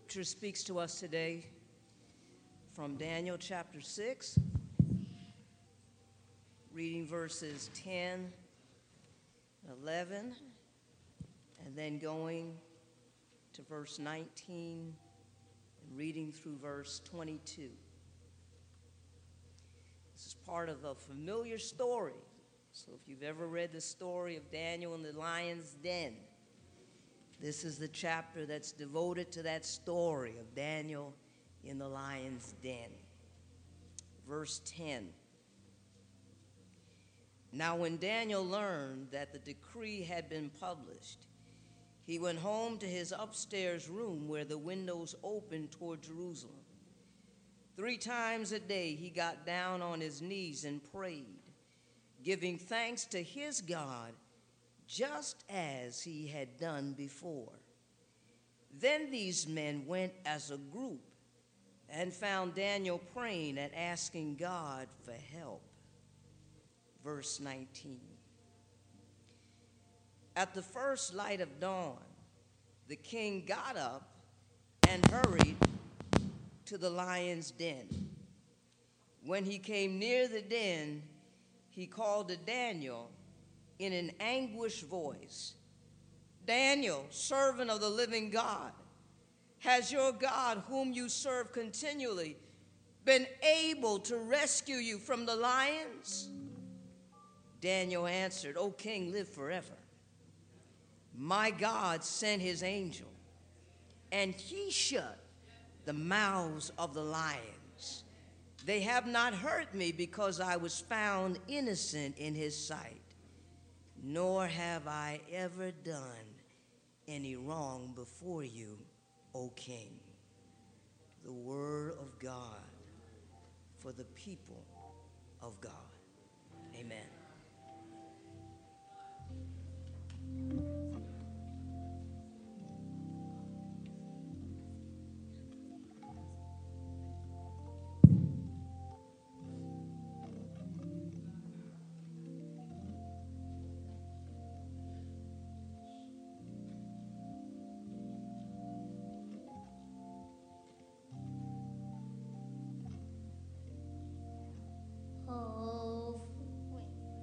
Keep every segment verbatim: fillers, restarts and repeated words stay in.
Scripture speaks to us today from Daniel chapter six, reading verses ten, eleven, and then going to verse nineteen and reading through verse twenty-two. This is part of a familiar story. So if you've ever read the story of Daniel in the lion's den, this is the chapter that's devoted to that story of Daniel in the lion's den. Verse ten. Now when Daniel learned that the decree had been published, he went home to his upstairs room where the windows opened toward Jerusalem. Three times a day he got down on his knees and prayed, giving thanks to his God just as he had done before. Then these men went as a group and found Daniel praying and asking God for help. Verse nineteen. At the first light of dawn, the king got up and hurried to the lion's den. When he came near the den, he called to Daniel in an anguished voice, "Daniel, servant of the living God, has your God, whom you serve continually, been able to rescue you from the lions?" Daniel answered, "O king, live forever. My God sent his angel, and he shut the mouths of the lions. They have not hurt me because I was found innocent in his sight, nor have I ever done any wrong before you, O king." The word of God for the people of God. Amen. Oh, wait.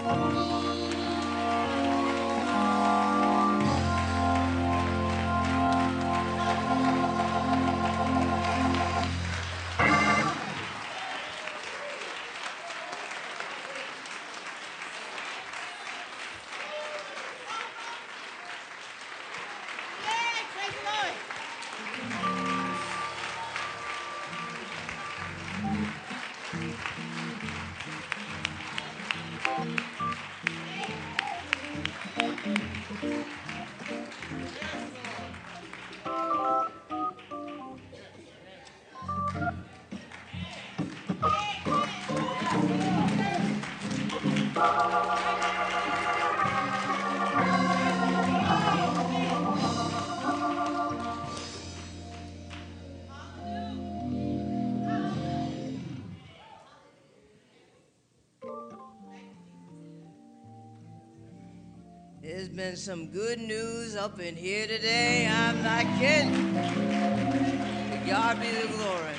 There's been some good news up in here today. I'm not kidding. To God be the glory.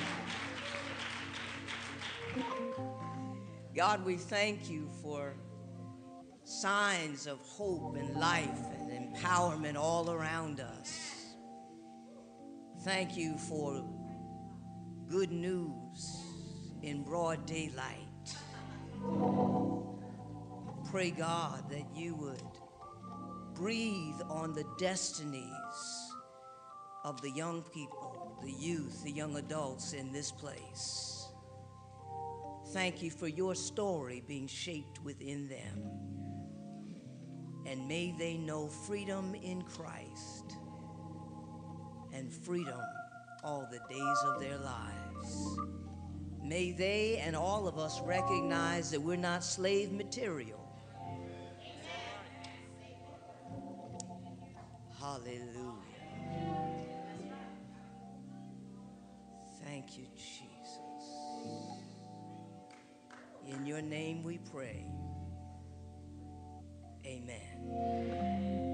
God, we thank you for signs of hope and life and empowerment all around us. Thank you for good news in broad daylight. Pray, God, that you would breathe on the destinies of the young people, the youth, the young adults in this place. Thank you for your story being shaped within them. And may they know freedom in Christ and freedom all the days of their lives. May they and all of us recognize that we're not slave material. Hallelujah. Thank you, Jesus. In your name we pray. Amen.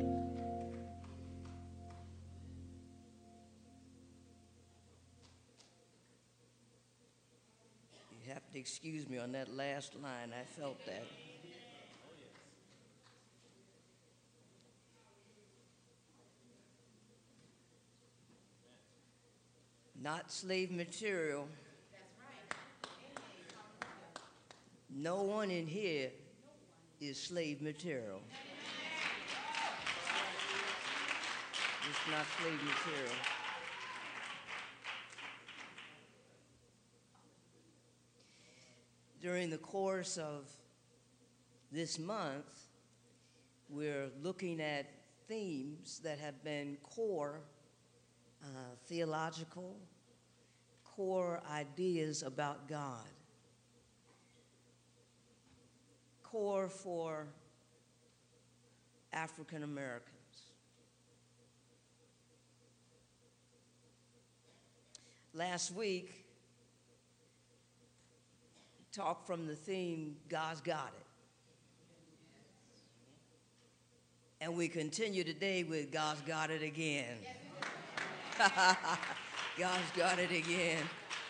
You have to excuse me on that last line. I felt that. Not slave material. No one in here is slave material. It's not slave material. During the course of this month, we're looking at themes that have been core uh, theological, core ideas about God, core for African Americans. Last week, talked from the theme, God's Got It. And we continue today with God's Got It again. God's got it again.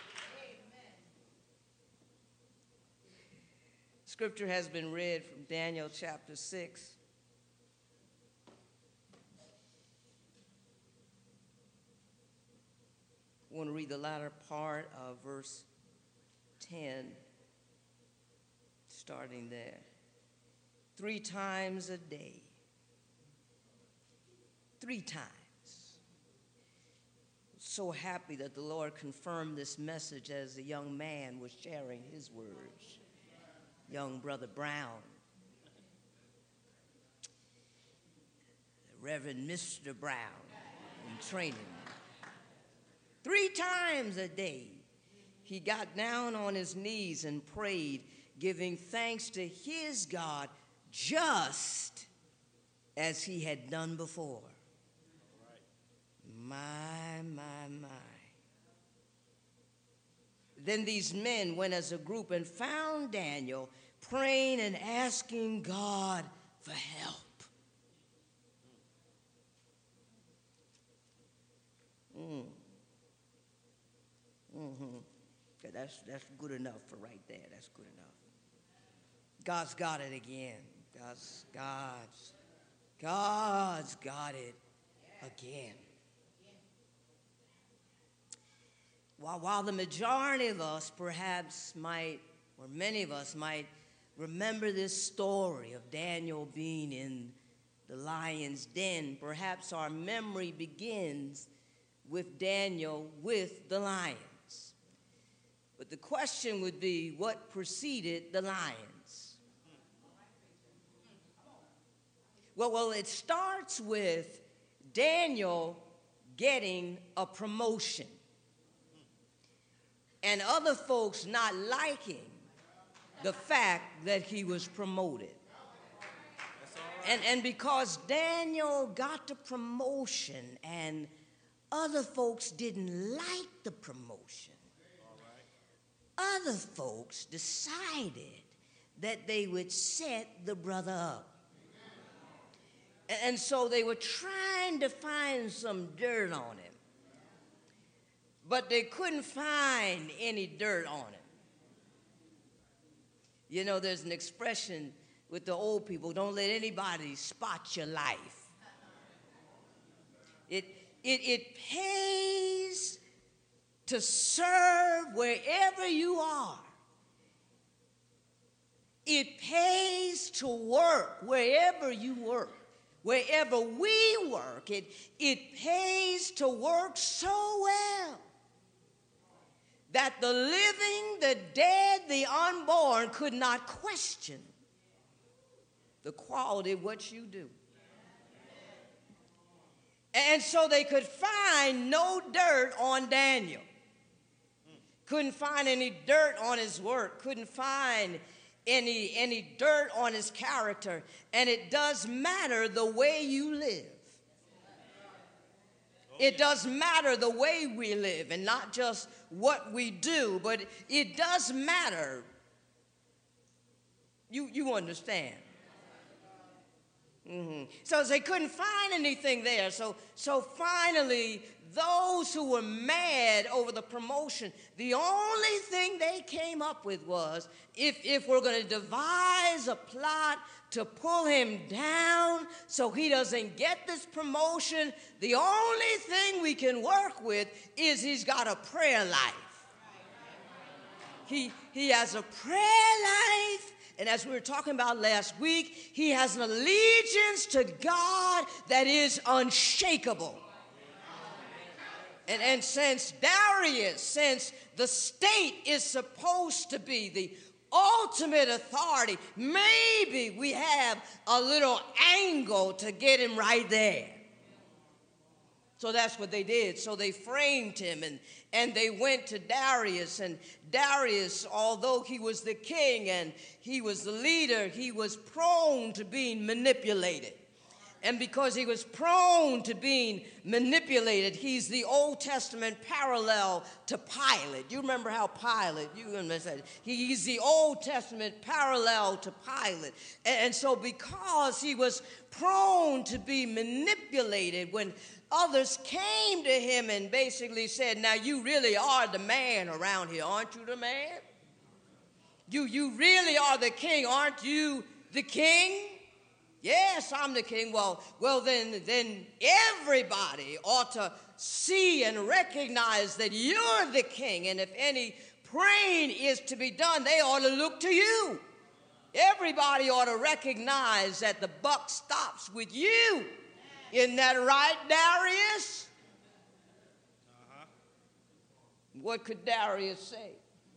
Scripture has been read from Daniel chapter six. I want to read the latter part of verse ten, starting there. Three times a day. Three times. So happy that the Lord confirmed this message as the young man was sharing his words. Young Brother Brown. Reverend Mister Brown in training. Three times a day, he got down on his knees and prayed, giving thanks to his God just as he had done before. My, my, my. Then these men went as a group and found Daniel praying and asking God for help. Mm. Mm-hmm. That's, that's good enough for right there. That's good enough. God's got it again. God's, God's, God's got it again. While, while the majority of us perhaps might, or many of us might remember this story of Daniel being in the lion's den, perhaps our memory begins with Daniel with the lions. But the question would be, what preceded the lions? Well, well, it starts with Daniel getting a promotion and other folks not liking the fact that he was promoted. And, and because Daniel got the promotion and other folks didn't like the promotion, other folks decided that they would set the brother up. And so they were trying to find some dirt on him, but they couldn't find any dirt on him. You know, there's an expression with the old people, don't let anybody spot your life. It, it, it pays to serve wherever you are. It pays to work wherever you work. Wherever we work, it, it pays to work so well that the living, the dead, the unborn could not question the quality of what you do. And so they could find no dirt on Daniel. Couldn't find any dirt on his work. Couldn't find any, any dirt on his character. And it does matter the way you live. It does matter the way we live, and not just what we do, but it does matter. You, you understand. Mm-hmm. So they couldn't find anything there. So, so finally, those who were mad over the promotion, the only thing they came up with was, if, if we're going to devise a plot to pull him down so he doesn't get this promotion, the only thing we can work with is he's got a prayer life. He, he has a prayer life. And as we were talking about last week, he has an allegiance to God that is unshakable. And, and since Darius, since the state is supposed to be the ultimate authority, maybe we have a little angle to get him right there. So that's what they did. So they framed him, and, and they went to Darius. And Darius, although he was the king and he was the leader, he was prone to being manipulated. And because he was prone to being manipulated, he's the Old Testament parallel to Pilate. You remember how Pilate, you understand, he's the Old Testament parallel to Pilate. And, and so because he was prone to be manipulated, when others came to him and basically said, now you really are the man around here, aren't you the man? You, you really are the king, aren't you the king? Yes, I'm the king. Well, well then, then everybody ought to see and recognize that you're the king. And if any praying is to be done, they ought to look to you. Everybody ought to recognize that the buck stops with you. Isn't that right, Darius? Uh-huh. What could Darius say?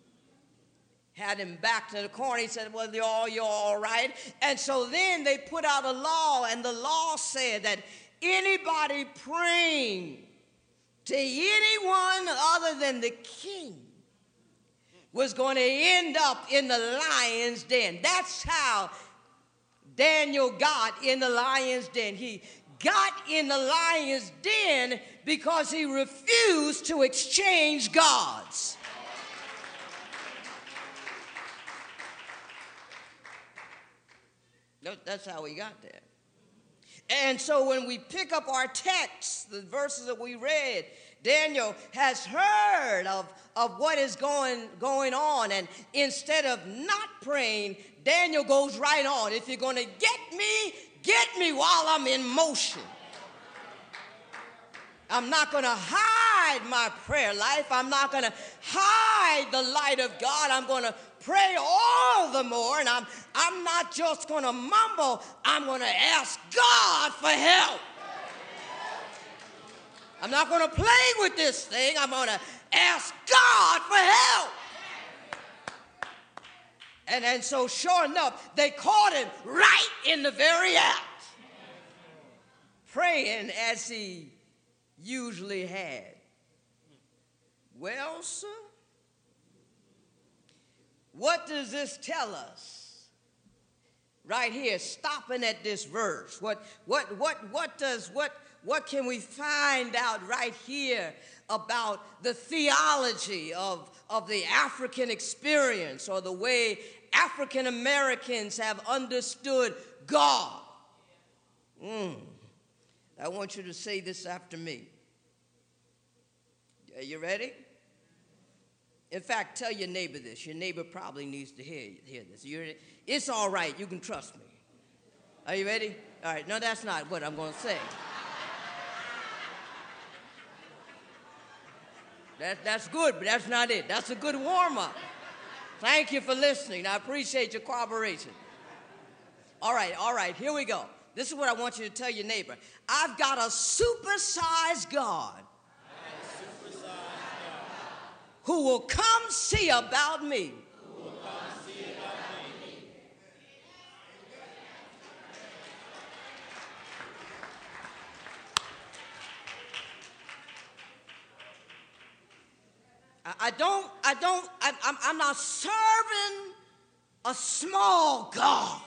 Had him back to the corner. He said, well, you're all, you're all right. And so then they put out a law, and the law said that anybody praying to anyone other than the king was going to end up in the lion's den. That's how Daniel got in the lion's den. He got in the lion's den because he refused to exchange gods. That's how he got there. And so when we pick up our text, the verses that we read, Daniel has heard of, of what is going, going on. And instead of not praying, Daniel goes right on. If you're going to get me, get me while I'm in motion. I'm not going to hide my prayer life. I'm not going to hide the light of God. I'm going to pray all the more. And I'm, I'm not just going to mumble. I'm going to ask God for help. I'm not going to play with this thing. I'm going to ask God for help. And, and so sure enough, they caught him right in the very act, praying as he usually had. Well, sir, what does this tell us? Right here, stopping at this verse. What, what, what, what does, what, what can we find out right here about the theology of, of the African experience, or the way African Americans have understood God? Mm. I want you to say this after me. Are you ready? In fact, tell your neighbor this. Your neighbor probably needs to hear, hear this. You're, it's all right. You can trust me. Are you ready? All right. No, that's not what I'm going to say. That, that's good, but that's not it. That's a good warm-up. Thank you for listening. I appreciate your cooperation. All right, all right. Here we go. This is what I want you to tell your neighbor. I've got a supersized God who will come see about me. I don't, I don't, I, I'm, I'm not serving a small God.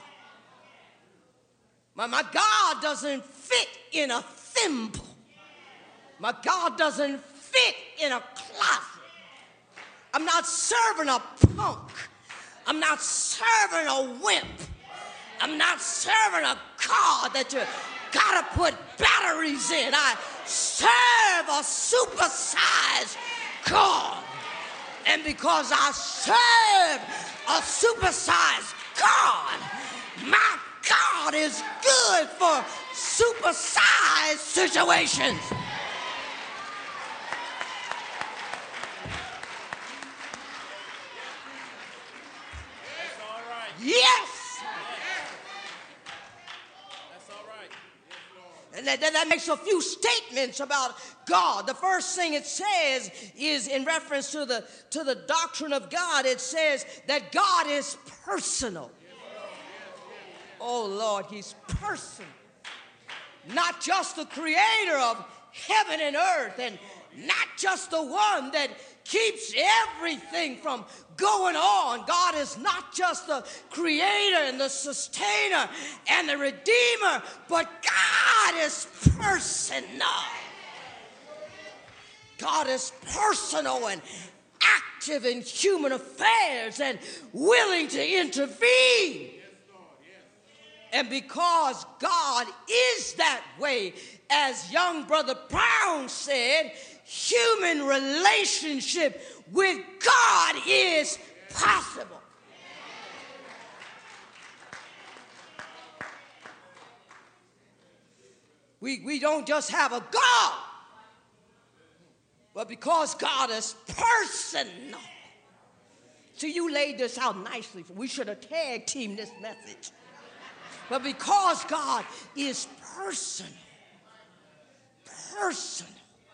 My, my God doesn't fit in a thimble. My God doesn't fit in a closet. I'm not serving a punk. I'm not serving a wimp. I'm not serving a God that you gotta put batteries in. I serve a supersized God. And because I serve a supersized God, my God is good for supersized situations. That's all right. Yes. That's all right. And that, that, that makes a few statements about God. The first thing it says is in reference to the, to the doctrine of God. It says that God is personal. Oh, Lord, he's personal. Not just the creator of heaven and earth, and not just the one that keeps everything from going on. God is not just the creator and the sustainer and the redeemer, but God is personal. God is personal and active in human affairs and willing to intervene. And because God is that way, as young brother Brown said, human relationship with God is possible. We, we don't just have a God, but because God is personal. So you laid this out nicely. We should have tag teamed this message. But because God is personal, personal,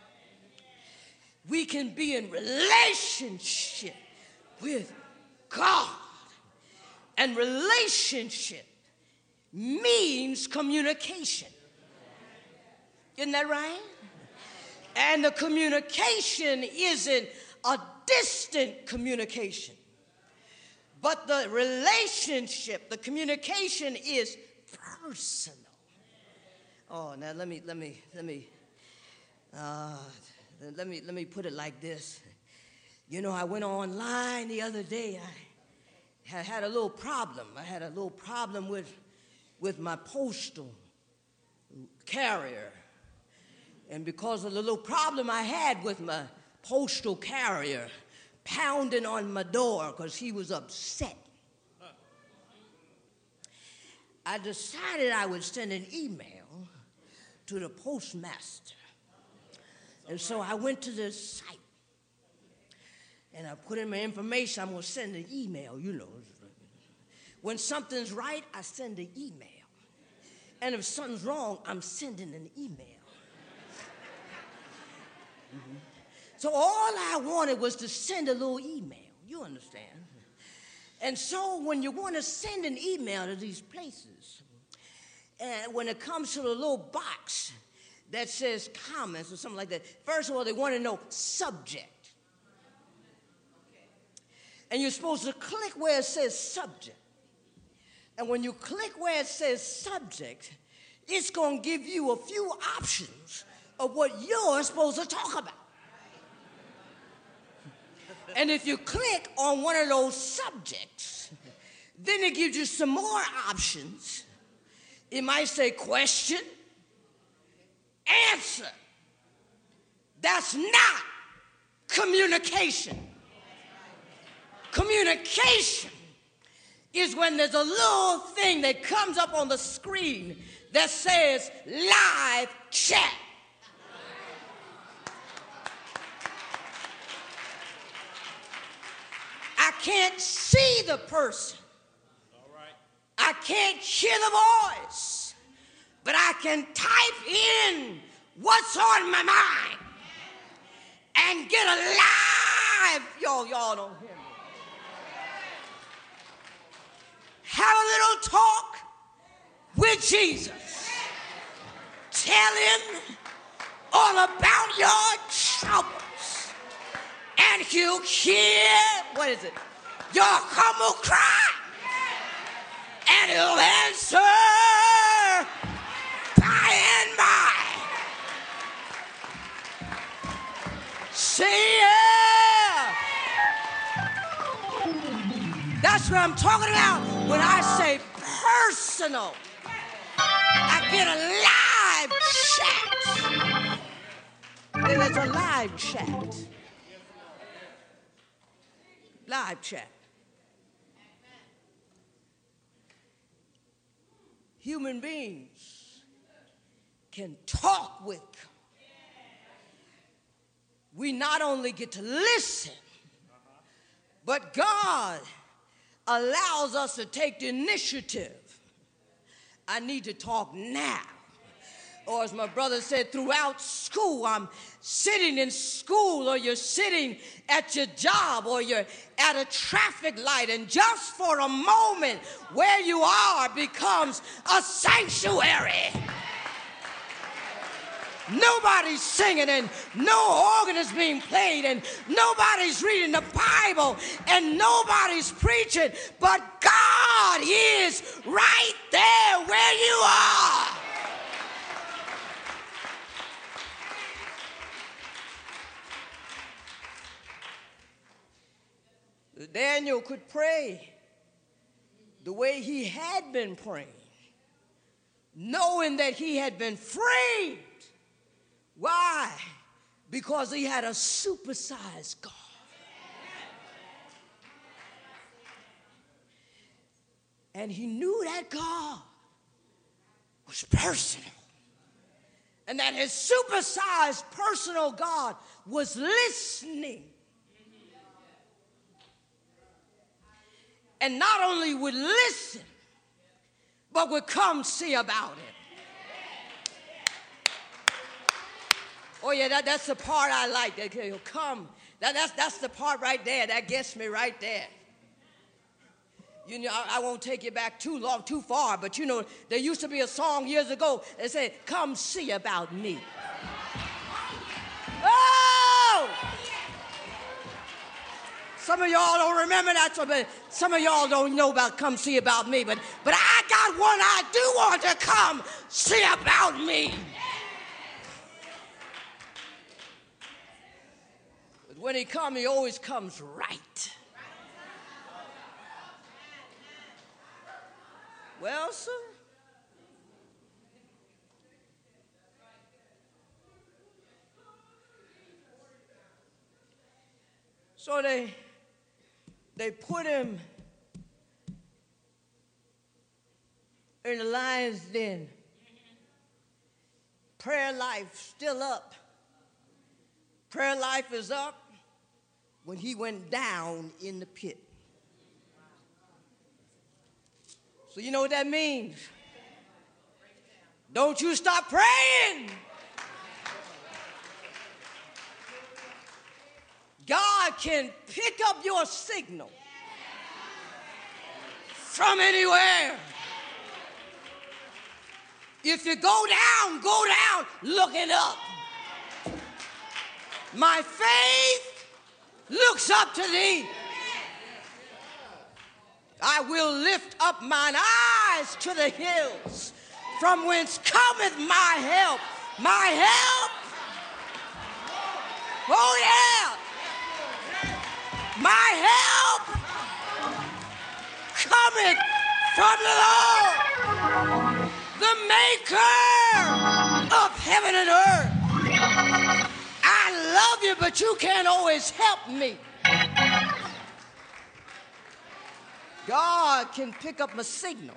we can be in relationship with God. And relationship means communication. Isn't that right? And the communication isn't a distant communication. But the relationship, the communication is personal. Oh, now let me, let me, let me, uh, let me, let me put it like this. You know, I went online the other day. I had, had a little problem. I had a little problem with, with my postal carrier. And because of the little problem I had with my postal carrier pounding on my door because he was upset, I decided I would send an email to the postmaster. And so I went to this site and I put in my information. I'm going to send an email, you know. When something's right, I send an email. And if something's wrong, I'm sending an email. Mm-hmm. So all I wanted was to send a little email. You understand? And so when you want to send an email to these places, and when it comes to the little box that says comments or something like that, first of all, they want to know subject. And you're supposed to click where it says subject. And when you click where it says subject, it's going to give you a few options of what you're supposed to talk about. And if you click on one of those subjects, then it gives you some more options. It might say question, answer. That's not communication. Communication is when there's a little thing that comes up on the screen that says live chat. I can't see the person. All right. I can't hear the voice, but I can type in what's on my mind and get a live. Y'all, y'all don't hear me. Have a little talk with Jesus. Tell him all about your troubles. And he'll hear, what is it? Your humble cry. And he'll answer by and by. See ya. That's what I'm talking about when I say personal. I get a live chat. There's a live chat. Live chat. Human beings can talk with. We not only get to listen, but God allows us to take the initiative. I need to talk now. Or as my brother said, throughout school, I'm sitting in school, or you're sitting at your job, or you're at a traffic light, and just for a moment where you are becomes a sanctuary. Nobody's singing, and no organ is being played, and nobody's reading the Bible, and nobody's preaching, but God is right there where you are. Daniel could pray the way he had been praying, knowing that he had been freed. Why? Because he had a supersized God. And he knew that God was personal. And that his supersized personal God was listening. And not only would listen, but would come see about it. Oh yeah, that, that's the part I like. That he'll come. That, that's, that's the part right there. That gets me right there. You know, I, I won't take you back too long, too far, but you know, there used to be a song years ago that said, "Come see about me." Oh! Some of y'all don't remember that, but some of y'all don't know about "Come See About Me," but, but I got one I do want to come see about me. But when he comes, he always comes right. Well, sir, So they, they put him in the lion's den. Prayer life still up. Prayer life is up when he went down in the pit. So you know what that means? Don't you stop praying. God can pick up your signal from anywhere. If you go down, go down looking up. My faith looks up to thee. I will lift up mine eyes to the hills, from whence cometh my help. My help, oh yeah, my help cometh from the Lord, the maker of heaven and earth. I love you, but you can't always help me. God can pick up a signal.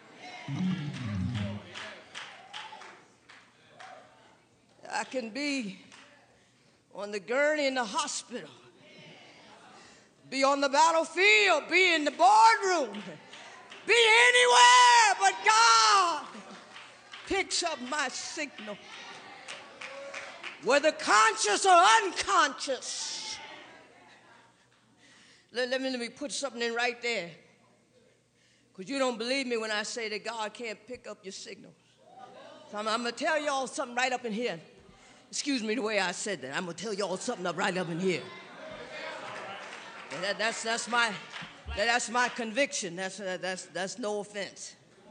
I can be on the gurney in the hospital, be on the battlefield, be in the boardroom, be anywhere, but God picks up my signal. Whether conscious or unconscious. Let, let, me, let me put something in right there. Because you don't believe me when I say that God can't pick up your signals. So I'm, I'm going to tell y'all something right up in here. Excuse me the way I said that. I'm going to tell y'all something up right up in here. That, that's, that's, my, that, that's my conviction. That's, that, that's, that's no offense.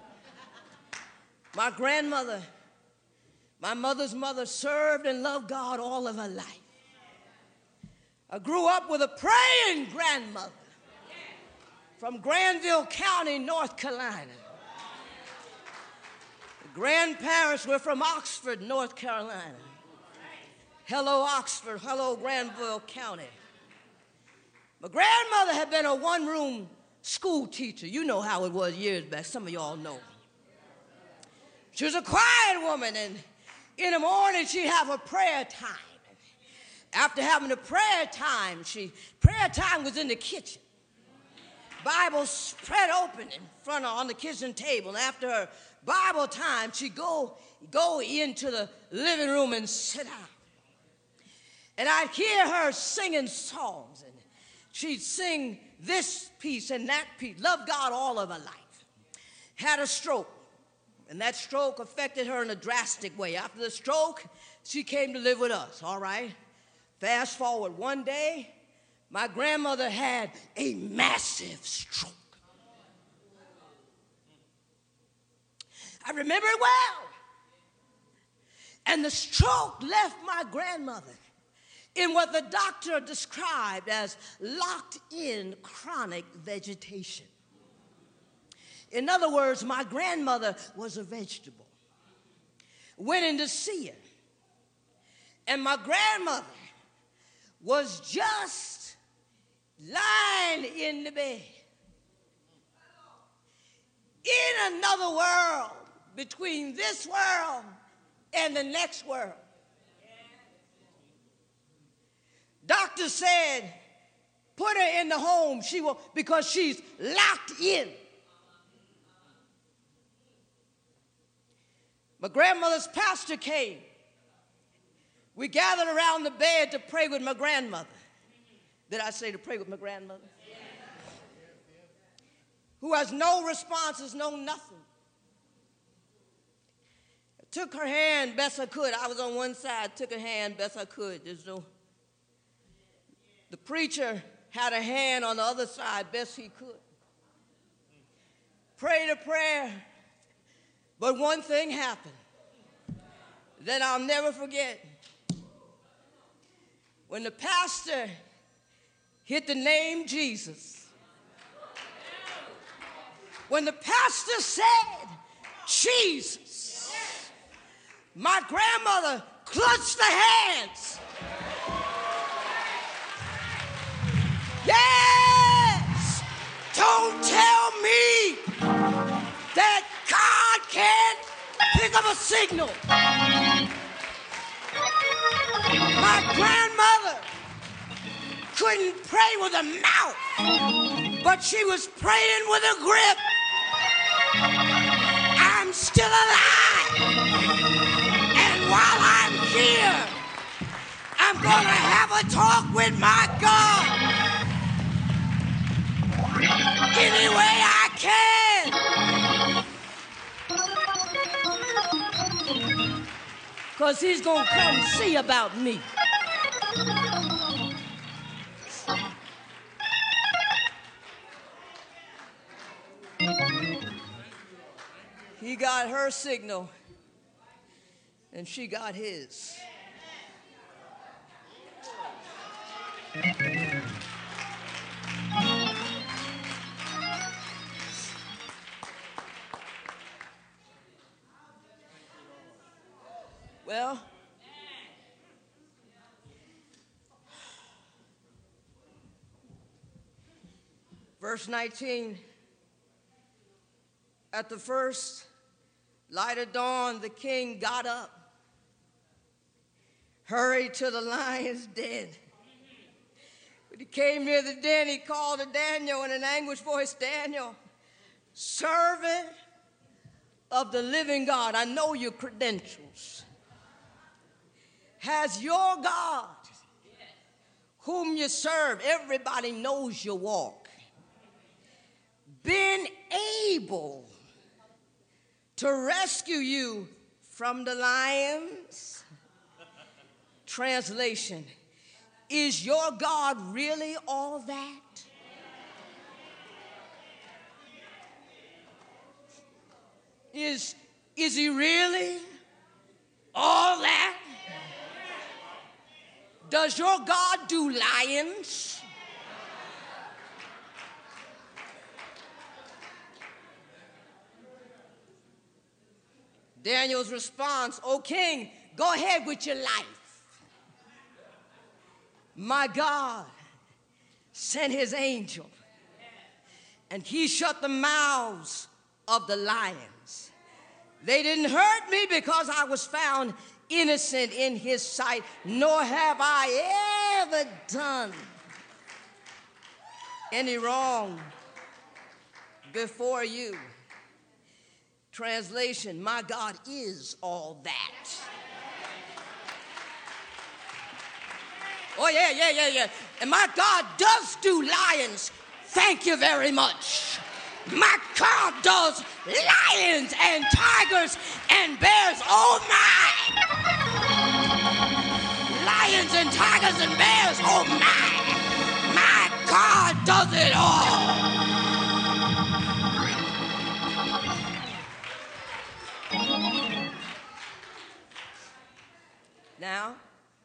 My grandmother, my mother's mother, served and loved God all of her life. I grew up with a praying grandmother from Granville County, North Carolina. The grandparents were from Oxford, North Carolina. Hello, Oxford. Hello, Granville County. My grandmother had been a one-room school teacher. You know how it was years back. Some of y'all know. She was a quiet woman, and in the morning she'd have a prayer time. After having a prayer time, she prayer time was in the kitchen. Bible spread open in front of on the kitchen table. And after her Bible time, she'd go, go into the living room and sit down. And I'd hear her singing songs. And she'd sing this piece and that piece. Loved God all of her life. Had a stroke. And that stroke affected her in a drastic way. After the stroke, she came to live with us, all right? Fast forward one day, my grandmother had a massive stroke. I remember it well. And the stroke left my grandmother in what the doctor described as locked-in chronic vegetation. In other words, my grandmother was a vegetable. Went in to see her. And my grandmother was just lying in the bed. In another world, between this world and the next world. Doctor said, put her in the home she will, because she's locked in. My grandmother's pastor came. We gathered around the bed to pray with my grandmother. Did I say to pray with my grandmother? Yes. Who has no responses, no nothing. I took her hand best I could. I was on one side, took her hand best I could. There's no. The preacher had a hand on the other side best he could. Prayed a prayer. But one thing happened that I'll never forget. When the pastor hit the name Jesus, when the pastor said Jesus, my grandmother clutched the hands her signal. My grandmother couldn't pray with a mouth, but she was praying with a grip. I'm still alive. And while I'm here, I'm going to have a talk with my God any way I can. Because he's going to come see about me. He got her signal, and she got his. Well, verse nineteen, at the first light of dawn, the king got up, hurried to the lion's den. When he came near the den, he called to Daniel in an anguished voice, Daniel, servant of the living God, I know your credentials. Has your God, whom you serve, everybody knows your walk, been able to rescue you from the lions? Translation, is your God really all that? Is, is he really all that? Does your God do lions? Daniel's response, O king, go ahead with your life. My God sent his angel, and he shut the mouths of the lions. They didn't hurt me because I was found innocent in his sight, nor have I ever done any wrong before you. Translation, my God is all that. Oh, yeah, yeah, yeah, yeah. And my God does do lions. Thank you very much. My God does lions and tigers and bears. Oh, my. Lions and tigers and bears. Oh, my. My God does it all. Now,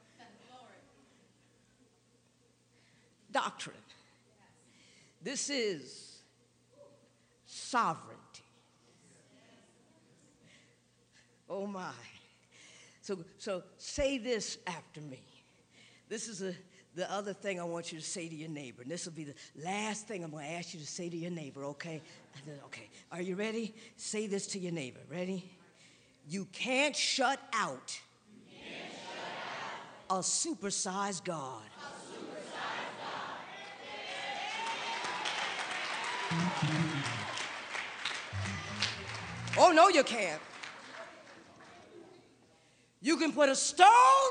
doctrine. This is sovereignty. Oh my. So, so say this after me. This is a, the other thing I want you to say to your neighbor. And this will be the last thing I'm going to ask you to say to your neighbor, okay? Okay. Are you ready? Say this to your neighbor. Ready? You can't shut out, you can't shut out a supersized God. Oh, no, you can't. You can put a stone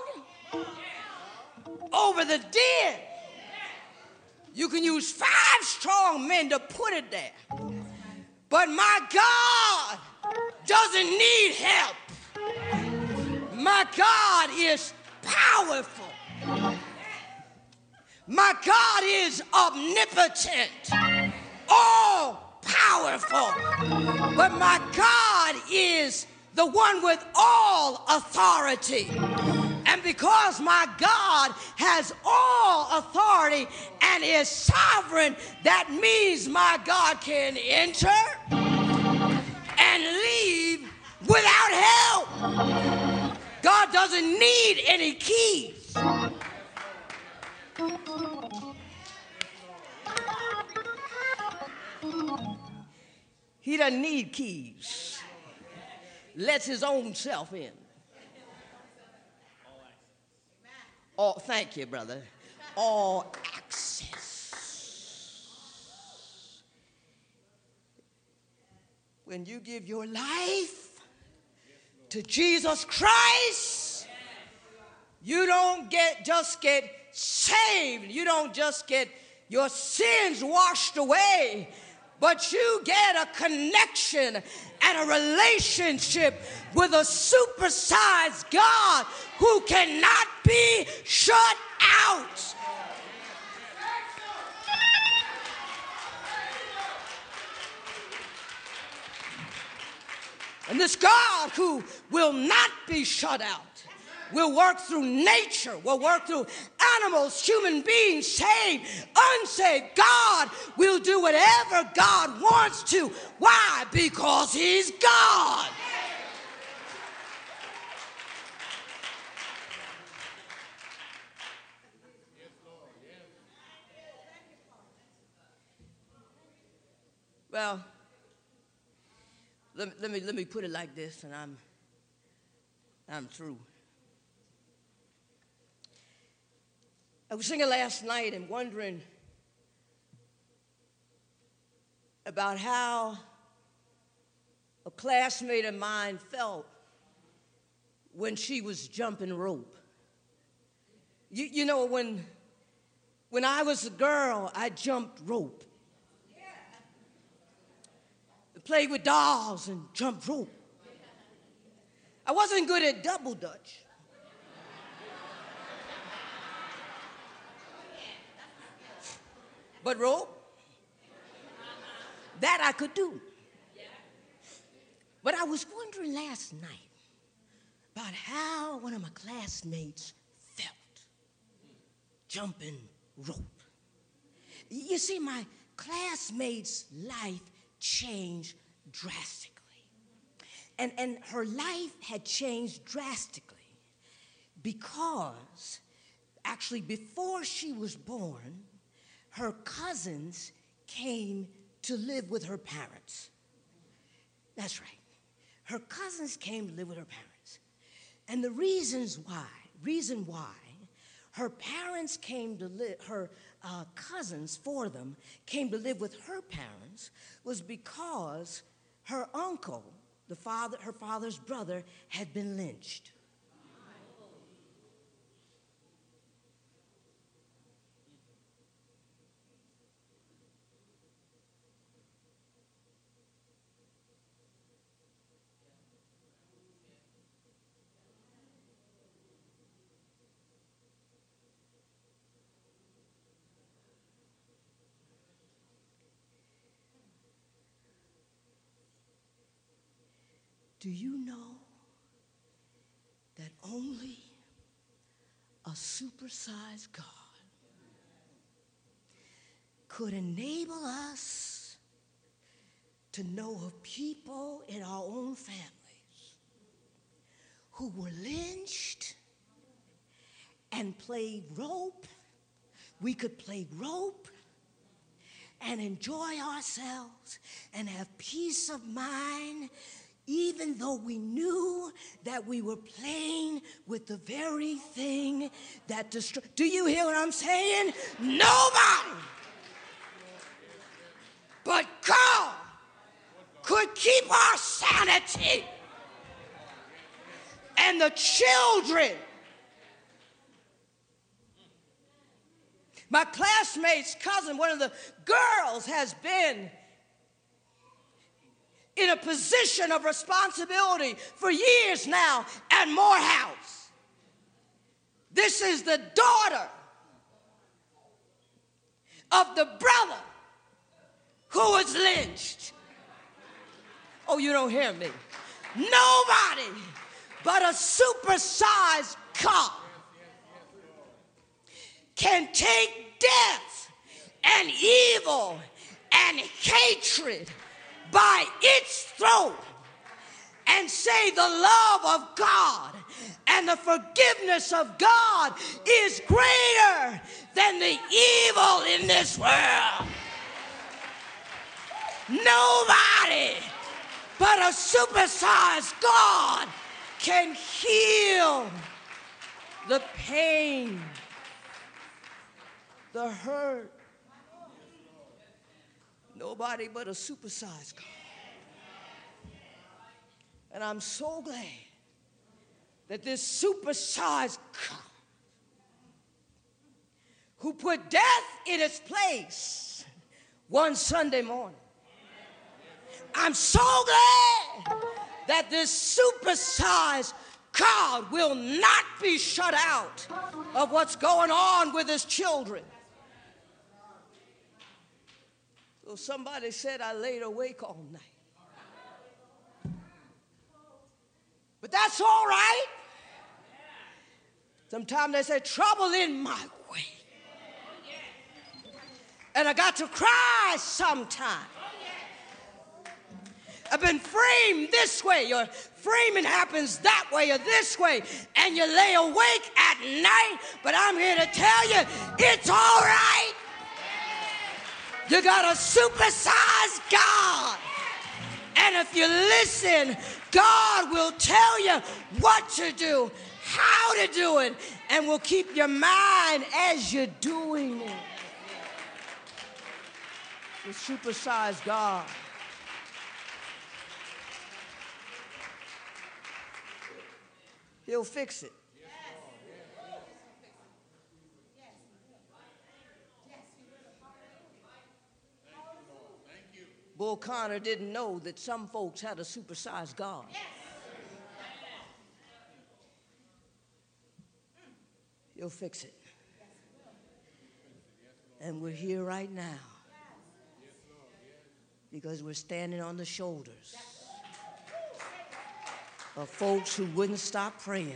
over the den. You can use five strong men to put it there. But my God doesn't need help. My God is powerful. My God is omnipotent, all powerful. But my God is the one with all authority. And because my God has all authority and is sovereign, that means my God can enter and leave without help. God doesn't need any keys. He doesn't need keys. lets his own self in. Oh, thank you, brother. All access. When you give your life to Jesus Christ, you don't get just get saved. You don't just get your sins washed away, but you get a connection and a relationship with a supersized God who cannot be shut out. And this God who will not be shut out will work through nature, will work through animals, human beings, saved, unsaved. God will do whatever God wants to. Why? Because he's God. Well, let, let me let me put it like this, and I'm I'm through. I was singing last night and wondering about how a classmate of mine felt when she was jumping rope. You, you know, when, when I was a girl, I jumped rope. I played with dolls and jumped rope. I wasn't good at double dutch. But rope, that I could do. But I was wondering last night about how one of my classmates felt jumping rope. You see, my classmate's life changed drastically. And, and her life had changed drastically because actually before she was born, her cousins came to live with her parents. That's right. Her cousins came to live with her parents. And the reasons why, reason why her parents came to live, her uh, cousins, four of them, came to live with her parents was because her uncle, the father, her father's brother, had been lynched. Do you know that only a supersized God could enable us to know of people in our own families who were lynched and played rope? We could play rope and enjoy ourselves and have peace of mind, even though we knew that we were playing with the very thing that destroyed. Do you hear what I'm saying? Nobody but God could keep our sanity. And the children, my classmate's cousin, one of the girls, has been in a position of responsibility for years now at Morehouse. This is the daughter of the brother who was lynched. Oh, you don't hear me. Nobody but a supersized cop can take death and evil and hatred by its throat and say the love of God and the forgiveness of God is greater than the evil in this world. Nobody But a supersized God can heal the pain, the hurt. Nobody but a supersized God. And I'm so glad that this supersized God, who put death in its place one Sunday morning, I'm so glad that this supersized God will not be shut out of what's going on with his children. So somebody said I laid awake all night. But that's all right. Sometimes they say trouble in my way. And I got to cry sometime. I've been framed this way. Your framing happens that way or this way. And you lay awake at night. But I'm here to tell you, it's all right. You got a supersized God. And if you listen, God will tell you what to do, how to do it, and will keep your mind as you're doing it. The supersized God. He'll fix it. Bull Connor didn't know that some folks had a supersized God. He'll fix it. And we're here right now because we're standing on the shoulders of folks who wouldn't stop praying.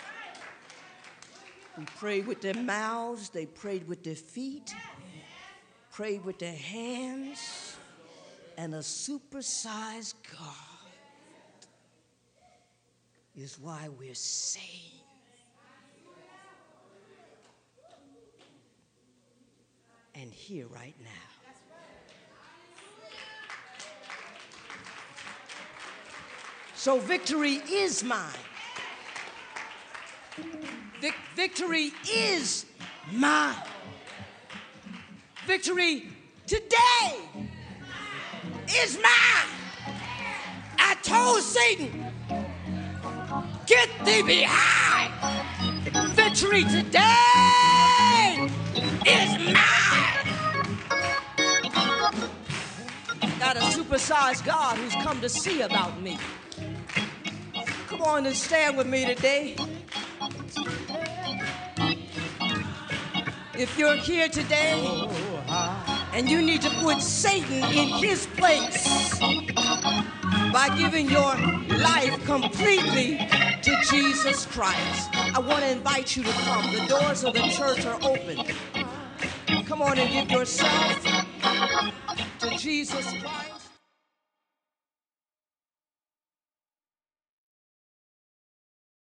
Who prayed with their mouths, they prayed with their feet, prayed with their hands, and a supersized God is why we're saved. And here right now. So victory is mine. Vic- victory is mine. Victory today is mine. I told Satan, get thee behind. Victory today is mine. Got a supersized God who's come to see about me. Come on and stand with me today. If you're here today and you need to put Satan in his place by giving your life completely to Jesus Christ, I want to invite you to come. The doors of the church are open. Come on and give yourself to Jesus Christ.